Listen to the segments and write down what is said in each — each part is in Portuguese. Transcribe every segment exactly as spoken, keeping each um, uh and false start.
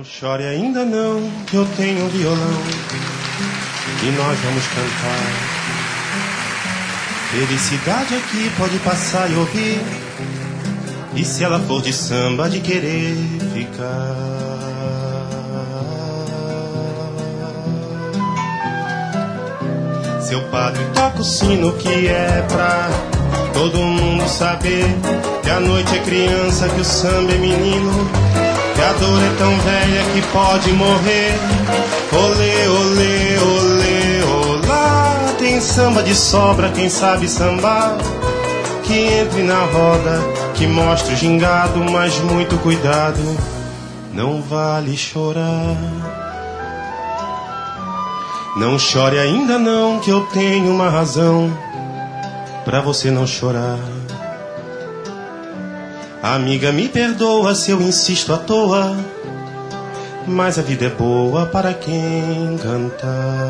Não chore ainda não, que eu tenho um violão e nós vamos cantar. Felicidade aqui pode passar e ouvir, e se ela for de samba, de querer ficar. Seu padre toca o sino que é pra todo mundo saber que a noite é criança, que o samba é menino, que a dor é tão velha que pode morrer. Olê, olê, olê, olá. Tem samba de sobra, quem sabe sambar, que entre na roda, que mostre o gingado, mas muito cuidado, não vale chorar. Não chore ainda não, que eu tenho uma razão pra você não chorar. Amiga, me perdoa se eu insisto à toa, mas a vida é boa para quem cantar.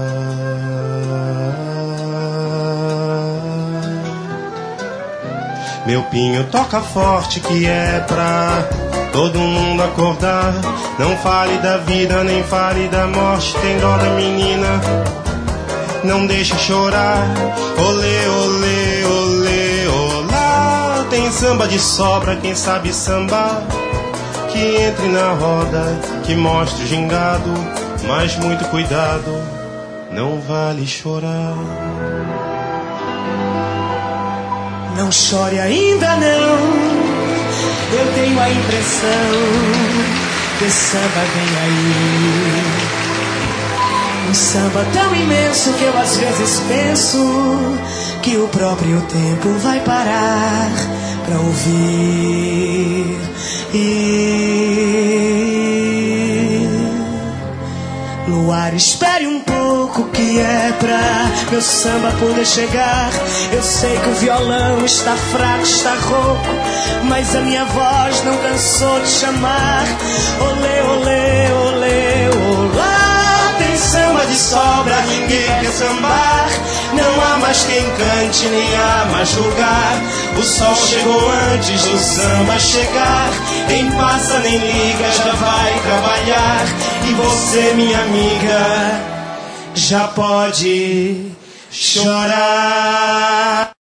Meu pinho toca forte que é pra todo mundo acordar. Não fale da vida, nem fale da morte, tem dó da menina, não deixe chorar. Olê, olê, olê, olá. Tem samba de sobra, quem sabe sambar, que entre na roda, que mostre o gingado, mas muito cuidado, não vale chorar. Não chore ainda não, eu tenho a impressão que o samba vem aí. Um samba tão imenso que eu às vezes penso que o próprio tempo vai parar pra ouvir. E... luar, espere um pouco que é pra meu samba poder chegar. Eu sei que o violão está fraco, está rouco, mas a minha voz não cansou de chamar. Olê, olê, olê, olá. Tem samba de sobra, ninguém quer sambar. Não há mais quem cante, nem há mais lugar. O sol chegou antes do samba chegar. Quem passa nem liga, já vai trabalhar. E você, minha amiga, já pode chorar.